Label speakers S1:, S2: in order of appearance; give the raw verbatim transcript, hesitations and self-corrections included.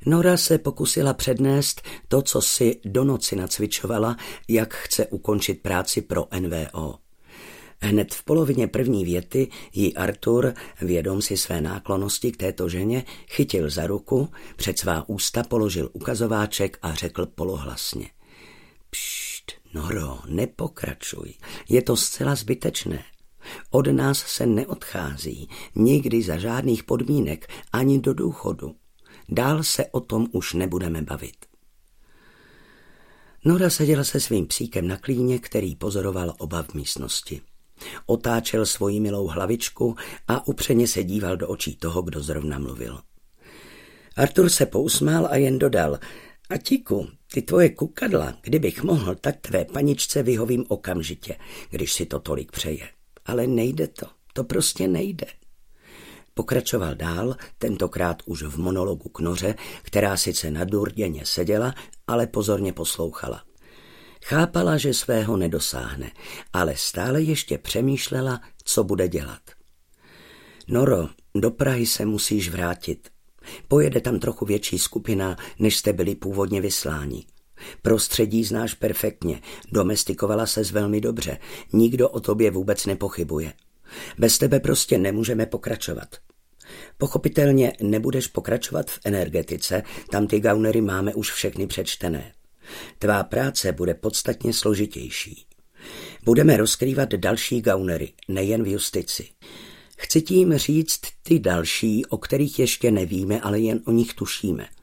S1: Nora se pokusila přednést to, co si do noci nacvičovala, jak chce ukončit práci pro N V O. Hned v polovině první věty ji Arthur, vědom si své náklonnosti k této ženě, chytil za ruku, před svá ústa položil ukazováček a řekl polohlasně. Pšt, Noro, nepokračuj, je to zcela zbytečné. Od nás se neodchází, nikdy za žádných podmínek, ani do důchodu. Dál se o tom už nebudeme bavit. Nora seděla se svým psíkem na klíně, který pozoroval oba v místnosti. Otáčel svoji milou hlavičku a upřeně se díval do očí toho, kdo zrovna mluvil. Arthur se pousmál a jen dodal, Atíku, ty tvoje kukadla, kdybych mohl, tak tvé paničce vyhovím okamžitě, když si to tolik přeje. Ale nejde to, to prostě nejde. Pokračoval dál, tentokrát už v monologu k Noře, která sice nadurděně seděla, ale pozorně poslouchala. Chápala, že svého nedosáhne, ale stále ještě přemýšlela, co bude dělat. Noro, do Prahy se musíš vrátit. Pojede tam trochu větší skupina, než jste byli původně vysláni. Prostředí znáš perfektně, domestikovala ses velmi dobře, nikdo o tobě vůbec nepochybuje. Bez tebe prostě nemůžeme pokračovat. Pochopitelně nebudeš pokračovat v energetice, tam ty gaunery máme už všechny přečtené. Tvá práce bude podstatně složitější. Budeme rozkrývat další gaunery, nejen v justici. Chci tím říct ty další, o kterých ještě nevíme, ale jen o nich tušíme.